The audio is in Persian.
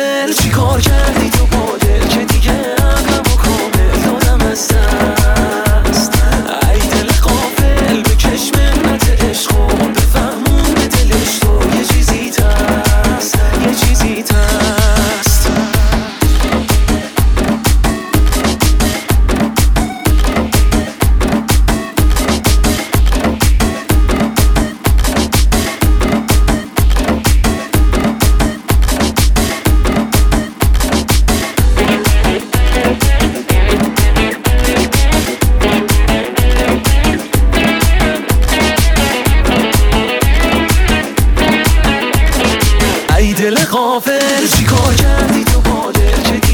غافل چیکار کردی تو با دل که دیگه عقلمو کامل دادم از دست. ای دل غافل بکش منت عشق و بفهمون به دلش تو یه چیزی هست، یه چیزی هست. ای دل غافل چیکار کردی تو با دل که